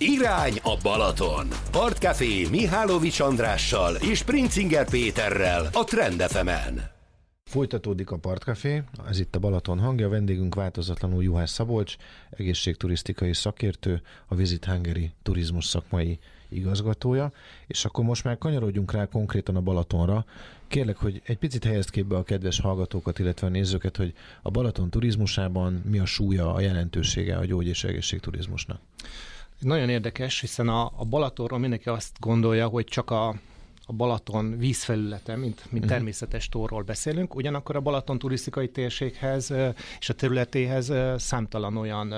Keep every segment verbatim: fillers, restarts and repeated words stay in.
Irány a Balaton. Partcafé Mihálovics Andrással és Princinger Péterrel a Trend ef emen. Folytatódik a Partcafé, ez itt a Balaton hangja, vendégünk változatlanul Juhász Szabolcs, egészségturisztikai szakértő, a Visit Hungary turizmus szakmai igazgatója, és akkor most már kanyarodjunk rá konkrétan a Balatonra. Kérlek, hogy egy picit helyezd képbe a kedves hallgatókat, illetve a nézőket, hogy a Balaton turizmusában mi a súlya, a jelentősége a gyógy- és egészségturizmusnak. Nagyon érdekes, hiszen a, a Balatonról mindenki azt gondolja, hogy csak a, a Balaton vízfelülete, mint, mint uh-huh. természetes tóról beszélünk, ugyanakkor a Balaton turisztikai térséghez és a területéhez számtalan olyan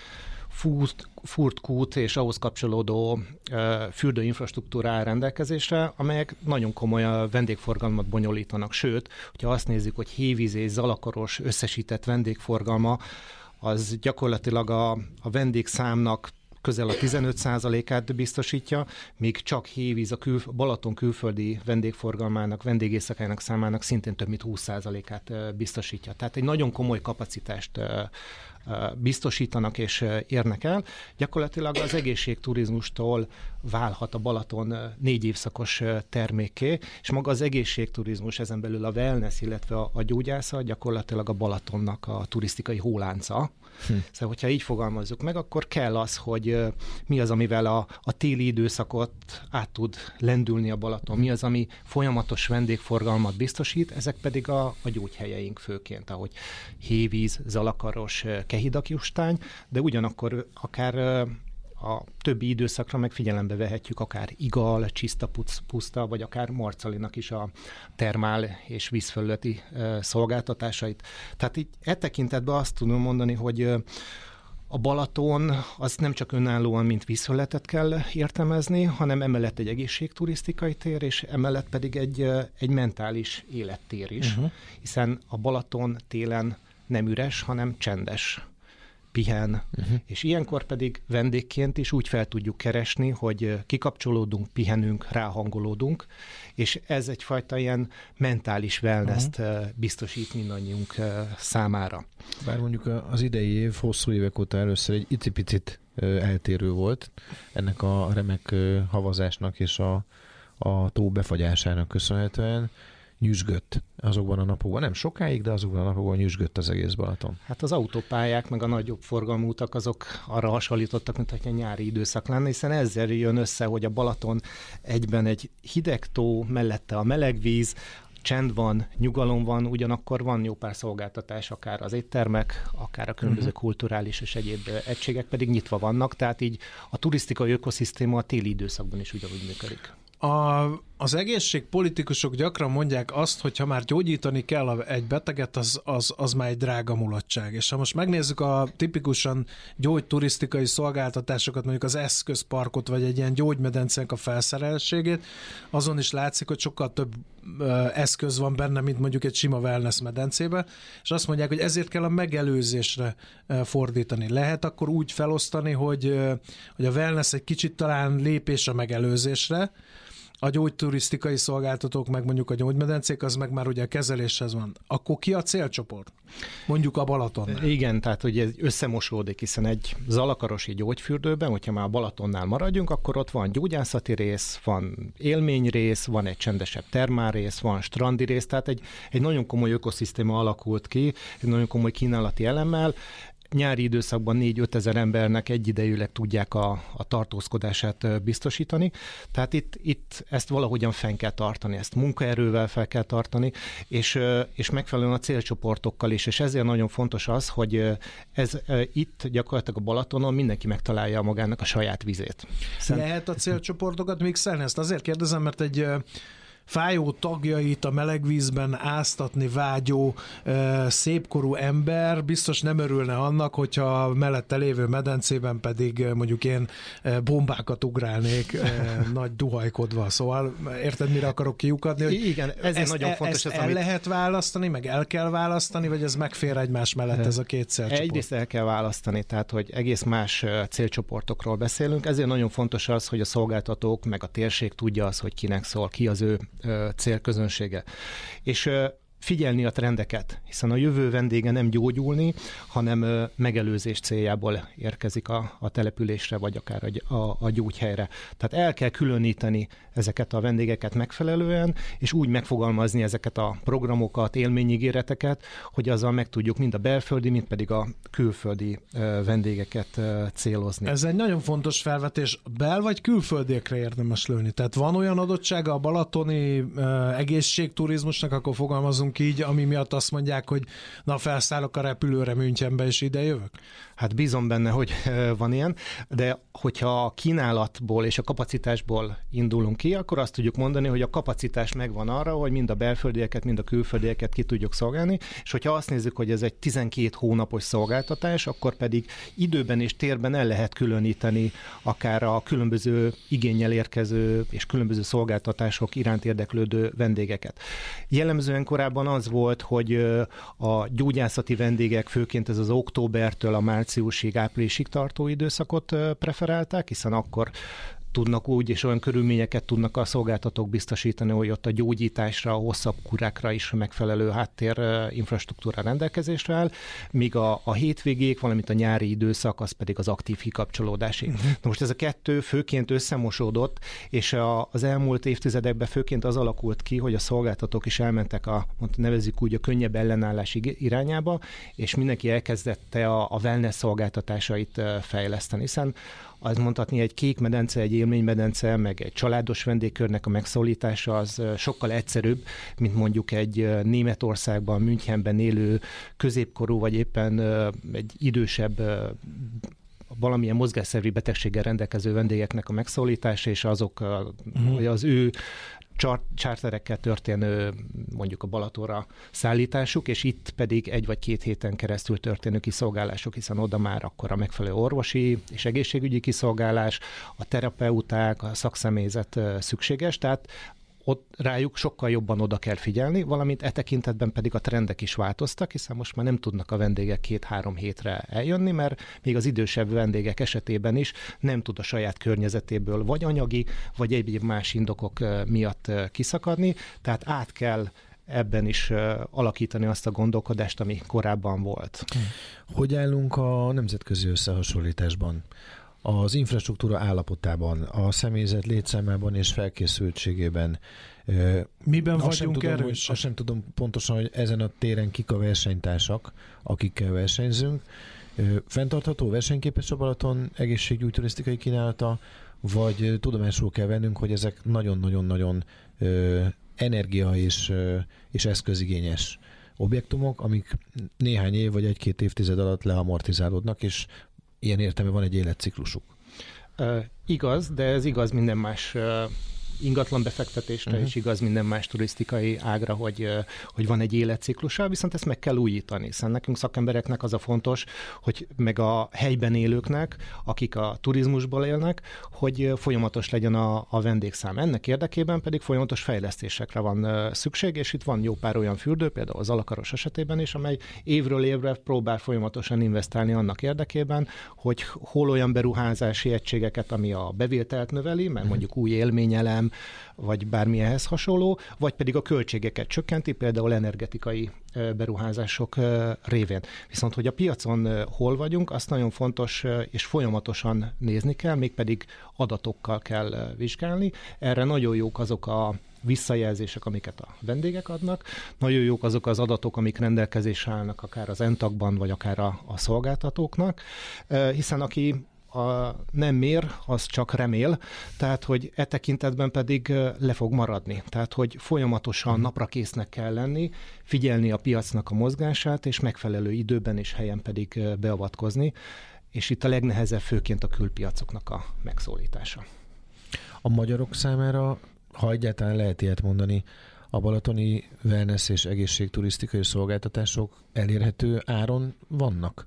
fúrt, fúrt kút és ahhoz kapcsolódó fürdőinfrastruktúra áll rendelkezésre, amelyek nagyon komoly vendégforgalmat bonyolítanak. Sőt, hogyha azt nézzük, hogy hévíz és zalakaros összesített vendégforgalma, az gyakorlatilag a, a vendégszámnak közel a tizenöt százalékát biztosítja, míg csak hévíz a, kül, a Balaton külföldi vendégforgalmának, vendégészakájának számának szintén több mint húsz százalékát biztosítja. Tehát egy nagyon komoly kapacitást biztosítanak és érnek el. Gyakorlatilag az egészségturizmustól válhat a Balaton négy évszakos termékké, és maga az egészségturizmus, ezen belül a wellness, illetve a, a gyógyászat gyakorlatilag a Balatonnak a turisztikai hólánca. Hm. Szóval, hogyha így fogalmazzuk meg, akkor kell az, hogy mi az, amivel a, a téli időszakot át tud lendülni a Balaton, mi az, ami folyamatos vendégforgalmat biztosít, ezek pedig a, a gyógyhelyeink főként, ahogy hévíz, zalakaros, Kehidakjustány, de ugyanakkor akár a többi időszakra meg figyelembe vehetjük akár Igal, Csiszta puszta, vagy akár Marcalinak is a termál és vízfelületi szolgáltatásait. Tehát így e tekintetben azt tudom mondani, hogy a Balaton az nem csak önállóan, mint vízfelületet kell értelmezni, hanem emellett egy egészségturisztikai tér, és emellett pedig egy, egy mentális élettér is, uh-huh. hiszen a Balaton télen nem üres, hanem csendes, pihen, uh-huh. és ilyenkor pedig vendégként is úgy fel tudjuk keresni, hogy kikapcsolódunk, pihenünk, ráhangolódunk, és ez egyfajta ilyen mentális wellness-t uh-huh. biztosít mindannyiunk számára. Bár mondjuk az idei év hosszú évek óta először egy icipicit eltérő volt ennek a remek havazásnak és a, a tó befagyásának köszönhetően. Nyüzsgött azokban a napokban, nem sokáig, de azokban a napokban nyüzsgött az egész Balaton. Hát az autópályák, meg a nagyobb forgalmú utak, azok arra hasonlítottak, mint hogyha nyári időszak lenne, hiszen ezzel jön össze, hogy a Balaton egyben egy hideg tó, mellette a meleg víz, csend van, nyugalom van, ugyanakkor van jó pár szolgáltatás, akár az éttermek, akár a különböző uh-huh. kulturális és egyéb egységek pedig nyitva vannak, tehát így a turisztikai ökoszisztéma a téli időszakban is ugyanúgy működik. A, az egészségpolitikusok gyakran mondják azt, hogy ha már gyógyítani kell egy beteget, az, az, az már egy drága mulatság. És ha most megnézzük a tipikusan gyógyturisztikai szolgáltatásokat, mondjuk az eszközparkot, vagy egy ilyen gyógymedencének a felszereltségét, azon is látszik, hogy sokkal több ö, eszköz van benne, mint mondjuk egy sima wellness medencébe, és azt mondják, hogy ezért kell a megelőzésre ö, fordítani. Lehet akkor úgy felosztani, hogy, ö, hogy a wellness egy kicsit talán lépés a megelőzésre, a gyógyturisztikai szolgáltatók, meg mondjuk a gyógymedencék, az meg már ugye a kezeléshez van. Akkor ki a célcsoport? Mondjuk a Balatonnál. Igen, tehát ugye ez összemosódik, hiszen egy zalakarosi gyógyfürdőben, hogyha már a Balatonnál maradjunk, akkor ott van gyógyászati rész, van élményrész, van egy csendesebb termálrész, van strandi rész, tehát egy, egy nagyon komoly ökoszisztéma alakult ki, egy nagyon komoly kínálati elemmel. Nyári időszakban négy-öt ezer embernek egyidejűleg tudják a, a tartózkodását biztosítani. Tehát itt, itt ezt valahogyan fenn kell tartani, ezt munkaerővel fel kell tartani, és, és megfelelően a célcsoportokkal is, és ezért nagyon fontos az, hogy ez itt gyakorlatilag a Balatonon mindenki megtalálja magának a saját vizét. Hiszen... Lehet a célcsoportokat mixelni? Ezt azért kérdezem, mert egy fájó tagjait a meleg vízben áztatni vágyó szépkorú ember biztos nem örülne annak, hogyha a mellette lévő medencében pedig mondjuk én bombákat ugrálnék nagy duhajkodva. Szóval érted, mire akarok kiukadni? Hogy igen, ezért ezt, nagyon fontos. Ezt el amit... lehet választani, meg el kell választani, vagy ez megfér egymás mellett ez a két célcsoport? Egyrészt el kell választani, tehát hogy egész más célcsoportokról beszélünk. Ezért nagyon fontos az, hogy a szolgáltatók meg a térség tudja az, hogy kinek szól, ki az ő célközönsége. És figyelni a trendeket, hiszen a jövő vendége nem gyógyulni, hanem megelőzés céljából érkezik a, a településre, vagy akár a, a, a gyógyhelyre. Tehát el kell különíteni ezeket a vendégeket megfelelően, és úgy megfogalmazni ezeket a programokat, élményígéreteket, hogy azzal meg tudjuk mind a belföldi, mind pedig a külföldi vendégeket célozni. Ez egy nagyon fontos felvetés. Bel- vagy külföldiekre érdemes lőni? Tehát van olyan adottsága a balatoni uh, egészségturizmusnak, akkor fogalmazunk így, ami miatt azt mondják, hogy na felszállok a repülőre Münchenbe, és ide jövök? Hát bízom benne, hogy van ilyen, de hogyha a kínálatból és a kapacitásból indulunk ki, akkor azt tudjuk mondani, hogy a kapacitás megvan arra, hogy mind a belföldieket, mind a külföldieket ki tudjuk szolgálni, és hogyha azt nézzük, hogy ez egy tizenkét hónapos szolgáltatás, akkor pedig időben és térben el lehet különíteni akár a különböző igénnyel érkező és különböző szolgáltatások iránt érdeklődő vendégeket. Jellemzően korábban az volt, hogy a gyógyászati vendégek főként ez az októbertől a márciusig, áprilisig tartó időszakot preferálták, hiszen akkor tudnak úgy, és olyan körülményeket tudnak a szolgáltatók biztosítani, hogy ott a gyógyításra, a hosszabb kurákra is megfelelő háttér infrastruktúra rendelkezésre áll, míg a, a hétvégék, valamint a nyári időszak, az pedig az aktív kikapcsolódásig. Uh-huh. Na most ez a kettő főként összemosódott, és a, az elmúlt évtizedekben főként az alakult ki, hogy a szolgáltatók is elmentek a, nevezzük úgy, a könnyebb ellenállás irányába, és mindenki elkezdette a, a wellness szolgáltatásait fejleszteni, hiszen az mondhatni, egy kék medence, egy élménymedence, meg egy családos vendégkörnek a megszólítása az sokkal egyszerűbb, mint mondjuk egy Németországban, Münchenben élő középkorú, vagy éppen egy idősebb valamilyen mozgásszervi betegséggel rendelkező vendégeknek a megszólítása, és azok uh-huh. az ő charterekkel történő mondjuk a Balatonra szállításuk, és itt pedig egy vagy két héten keresztül történő kiszolgálások, hiszen oda már akkor a megfelelő orvosi és egészségügyi kiszolgálás, a terapeuták, a szakszemélyzet szükséges, tehát ott rájuk sokkal jobban oda kell figyelni, valamint e tekintetben pedig a trendek is változtak, hiszen most már nem tudnak a vendégek két-három hétre eljönni, mert még az idősebb vendégek esetében is nem tud a saját környezetéből vagy anyagi, vagy egyéb más indokok miatt kiszakadni, tehát át kell ebben is alakítani azt a gondolkodást, ami korábban volt. Hogy állunk a nemzetközi összehasonlításban? Az infrastruktúra állapotában, a személyzet létszámában és felkészültségében. Miben azt vagyunk erősek? Azt sem tudom pontosan, hogy ezen a téren kik a versenytársak, akikkel versenyzünk. Fenntartható, versenyképes a Balaton egészségügyi turisztikai kínálata, vagy tudomásul kell vennünk, hogy ezek nagyon-nagyon-nagyon energia és, és eszközigényes objektumok, amik néhány év vagy egy-két évtized alatt leamortizálódnak, és ilyen értelme van egy életciklusuk. Uh, igaz, de ez igaz minden más uh, ingatlan befektetésre, uh-huh. és igaz minden más turisztikai ágra, hogy, uh, hogy van egy életciklusa, viszont ezt meg kell újítani, hiszen nekünk szakembereknek az a fontos, hogy meg a helyben élőknek, akik a turizmusból élnek, hogy folyamatos legyen a, a vendégszám. Ennek érdekében pedig folyamatos fejlesztésekre van uh, szükség, és itt van jó pár olyan fürdő, például az Alakaros esetében is, amely évről évre próbál folyamatosan investálni annak érdekében, hogy hol olyan beruházási egységeket, ami a bevételt növeli, mert mondjuk új élményelem, vagy bármilyenhez hasonló, vagy pedig a költségeket csökkenti, például energetikai beruházások révén. Viszont, hogy a piacon hol vagyunk, azt nagyon fontos és folyamatosan nézni kell, mégpedig adatokkal kell vizsgálni. Erre nagyon jók azok a visszajelzések, amiket a vendégek adnak. Nagyon jók azok az adatok, amik rendelkezésre állnak akár az en té á gé-ban, vagy akár a, a szolgáltatóknak, hiszen aki a nem mér, az csak remél, tehát hogy e tekintetben pedig le fog maradni. Tehát, hogy folyamatosan napra késznek kell lenni, figyelni a piacnak a mozgását, és megfelelő időben és helyen pedig beavatkozni, és itt a legnehezebb főként a külpiacoknak a megszólítása. A magyarok számára, ha egyáltalán lehet ilyet mondani, a balatoni wellness és egészségturisztikai szolgáltatások elérhető áron vannak?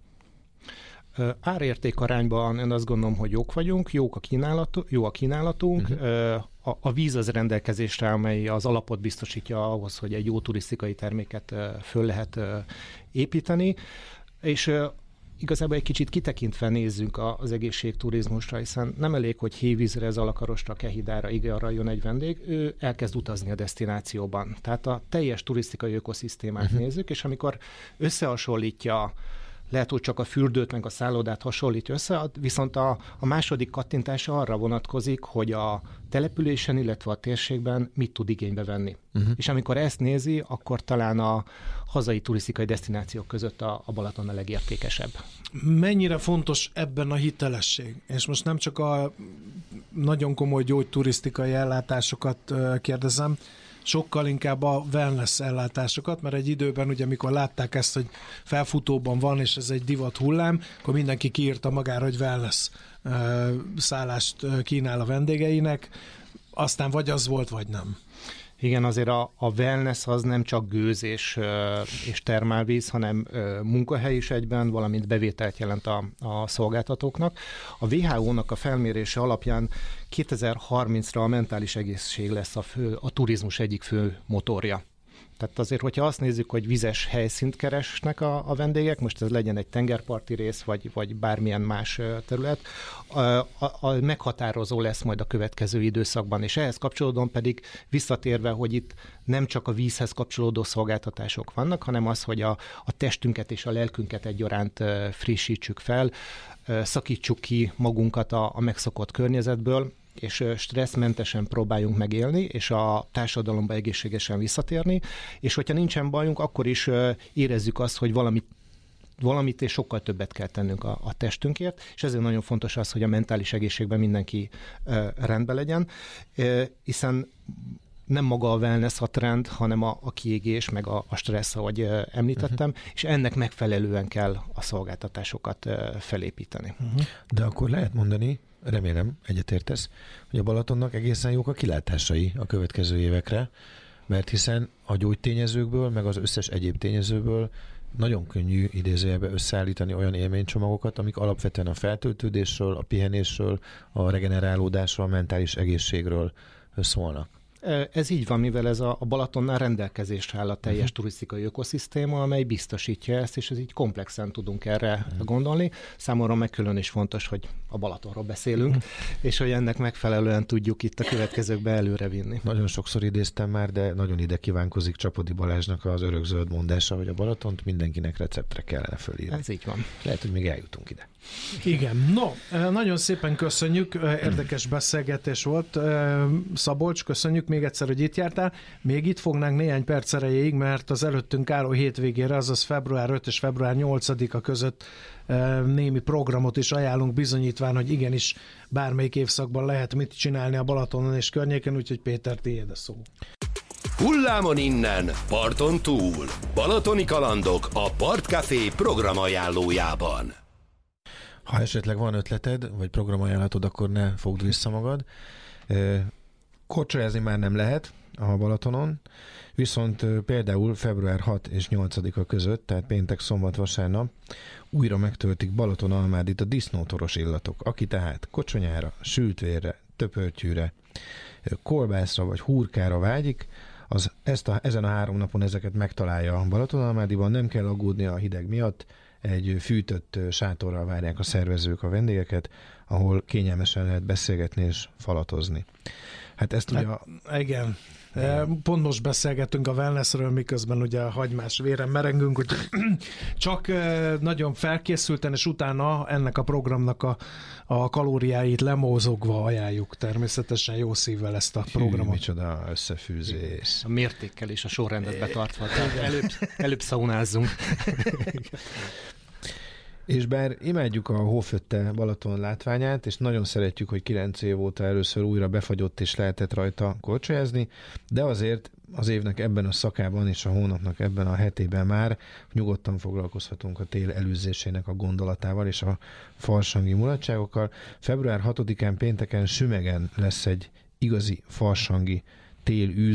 Árérték arányban én azt gondolom, hogy jók vagyunk, jók a kínálat, jó a kínálatunk, uh-huh. a, a víz az rendelkezésre, amely az alapot biztosítja ahhoz, hogy egy jó turisztikai terméket föl lehet építeni, és igazából egy kicsit kitekintve nézzünk az egészségturizmusra, hiszen nem elég, hogy Hévízre, Zalakarostra, Kehidára, Igarra jön egy vendég, ő elkezd utazni a desztinációban. Tehát a teljes turisztikai ökoszisztémát uh-huh. nézzük, és amikor összehasonlítja, lehet, hogy csak a fürdőt meg a szállodát hasonlítja össze, viszont a, a második kattintása arra vonatkozik, hogy a településen, illetve a térségben mit tud igénybe venni. Uh-huh. És amikor ezt nézi, akkor talán a hazai turisztikai desztinációk között a, a Balaton a legértékesebb. Mennyire fontos ebben a hitelesség? És most nem csak a nagyon komoly gyógyturisztikai ellátásokat kérdezem, sokkal inkább a wellness ellátásokat, mert egy időben, ugye, amikor látták ezt, hogy felfutóban van, és ez egy divat hullám, akkor mindenki kiírta magára, hogy wellness szállást kínál a vendégeinek, aztán vagy az volt, vagy nem. Igen, azért a, a wellness az nem csak gőz és, és termálvíz, hanem munkahely is egyben, valamint bevételt jelent a, a szolgáltatóknak. A dupla vé há ó-nak a felmérése alapján kétezer-harmincra a mentális egészség lesz a, fő, a turizmus egyik fő motorja. Tehát azért, hogyha azt nézzük, hogy vizes helyszínt keresnek a, a vendégek, most ez legyen egy tengerparti rész, vagy, vagy bármilyen más terület, a, a, a meghatározó lesz majd a következő időszakban, és ehhez kapcsolódóan pedig visszatérve, hogy itt nem csak a vízhez kapcsolódó szolgáltatások vannak, hanem az, hogy a, a testünket és a lelkünket egyaránt frissítsük fel, szakítsuk ki magunkat a, a megszokott környezetből, és stresszmentesen próbáljunk megélni, és a társadalomba egészségesen visszatérni, és hogyha nincsen bajunk, akkor is érezzük azt, hogy valamit, valamit és sokkal többet kell tennünk a, a testünkért, és ezért nagyon fontos az, hogy a mentális egészségben mindenki rendben legyen, hiszen nem maga a wellness a trend, hanem a, a kiégés, meg a, a stressz, ahogy említettem, uh-huh. és ennek megfelelően kell a szolgáltatásokat felépíteni. Uh-huh. De akkor lehet mondani, remélem egyetértesz, hogy a Balatonnak egészen jók a kilátásai a következő évekre, mert hiszen a gyógytényezőkből, meg az összes egyéb tényezőből nagyon könnyű idézőjelbe összeállítani olyan élménycsomagokat, amik alapvetően a feltöltődésről, a pihenésről, a regenerálódásról, a mentális egészségről szólnak. Ez így van, mivel ez a Balatonnál rendelkezésre áll a teljes uh-huh. turisztikai ökoszisztéma, amely biztosítja ezt, és ez így komplexen tudunk erre uh-huh. gondolni. Számomra meg külön is fontos, hogy a Balatonról beszélünk, uh-huh. és hogy ennek megfelelően tudjuk itt a következőkbe előre vinni. Nagyon sokszor idéztem már, de nagyon ide kívánkozik Csapodi Balázsnak az örökzöld mondása, hogy a Balatont mindenkinek receptre kellene fölírni. Ez így van. Lehet, hogy még eljutunk ide. Igen. No, nagyon szépen köszönjük, érdekes beszélgetés volt. Szabolcs, köszönjük még egyszer, hogy itt jártál. Még itt fognánk néhány perc erejéig, mert az előttünk álló hétvégére, azaz február ötödike és február nyolcadika között némi programot is ajánlunk, bizonyítván, hogy igenis bármelyik évszakban lehet mit csinálni a Balatonon és környéken, úgyhogy Péter, tiéd a szó. Hullámon innen, parton túl. Balatoni kalandok a Partcafé programajánlójában. Ha esetleg van ötleted, vagy programajánlatod, akkor ne fogd vissza magad. Korcsolyázni már nem lehet a Balatonon, viszont például február hatodika és nyolcadika között, tehát péntek, szombat, vasárnap újra megtöltik Balatonalmádit a disznótoros illatok. Aki tehát kocsonyára, sültvérre, töpörtyűre, kolbászra vagy hurkára vágyik, az ezt a, ezen a három napon ezeket megtalálja a Balatonalmádiban, nem kell aggódni a hideg miatt, egy fűtött sátorral várják a szervezők a vendégeket, ahol kényelmesen lehet beszélgetni és falatozni. Hát ezt ugye... Hát, igen. Pont most beszélgettünk a wellnessről, miközben ugye a hagymás véren merengünk, hogy csak nagyon felkészülten, és utána ennek a programnak a, a kalóriáit lemózogva ajánljuk természetesen jó szívvel ezt a Hű, programot. Micsoda összefűzés. A mértékkel és a sorrendet betartva. Előbb, előbb szaunázzunk. És bár imádjuk a hófötte Balaton látványát, és nagyon szeretjük, hogy kilenc év óta először újra befagyott és lehetett rajta korcsolyázni, de azért az évnek ebben a szakában és a hónapnak ebben a hetében már nyugodtan foglalkozhatunk a tél előzésének a gondolatával és a farsangi mulatságokkal. február hatodikán pénteken Sümegen lesz egy igazi farsangi télűző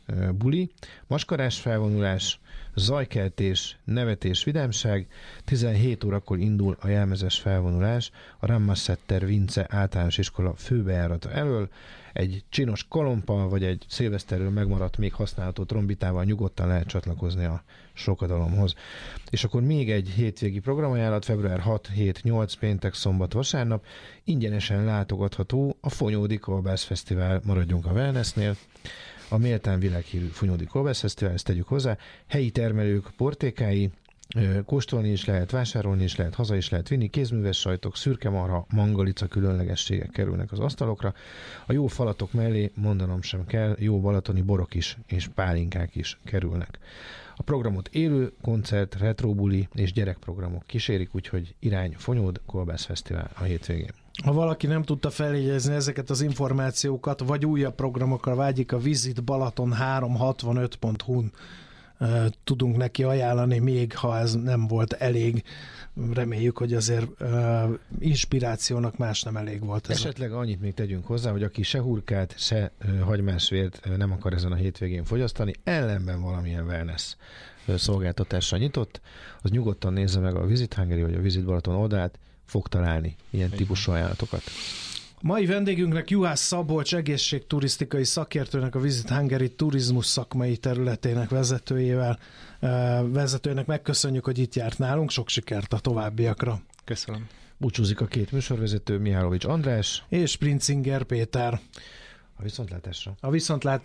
buli, maskarás felvonulás, zajkeltés, nevetés, vidámság. tizenhét órakor indul a jelmezes felvonulás a Rammassetter Vince általános iskola főbejárata elől. Egy csinos kalompal, vagy egy szilveszterről megmaradt még használható trombitával nyugodtan lehet csatlakozni a sokadalomhoz. És akkor még egy hétvégi programajánlat, február hat, hét, nyolc, péntek, szombat, vasárnap ingyenesen látogatható a Fonyódi Kolbász Fesztivál, maradjunk a wellnessnél, a méltán világhírű Fonyódi Kolbász Fesztivál, ezt tegyük hozzá, helyi termelők portékái, kóstolni is lehet, vásárolni is lehet, haza is lehet vinni, kézműves sajtok, szürkemarha, mangalica különlegességek kerülnek az asztalokra. A jó falatok mellé, mondanom sem kell, jó balatoni borok is és pálinkák is kerülnek. A programot élő koncert, retrobuli és gyerekprogramok kísérik, úgyhogy irány Fonyód Kolbász Fesztivál a hétvégén. Ha valaki nem tudta feljegyezni ezeket az információkat, vagy újabb programokra vágyik, a visit balaton háromszázhatvanöt pont hu-n tudunk neki ajánlani, még ha ez nem volt elég. Reméljük, hogy azért uh, inspirációnak más nem elég volt. Ez Esetleg annyit még tegyünk hozzá, hogy aki se hurkát, se uh, hagymásvért uh, nem akar ezen a hétvégén fogyasztani, ellenben valamilyen wellness uh, szolgáltatásra nyitott, az nyugodtan nézze meg a Visit Hungary vagy a Visit Balaton oldalát, fog találni ilyen típusú ajánlatokat. Mai vendégünknek, Juhász Szabolcs egészségturisztikai szakértőnek, a Visit Hungary turizmus szakmai területének vezetőjével, vezetőnek megköszönjük, hogy itt járt nálunk, sok sikert a továbbiakra. Köszönöm. Búcsúzik a két műsorvezető, Mihálovics András és Princinger Péter. A viszontlátásra. A viszontlátásra.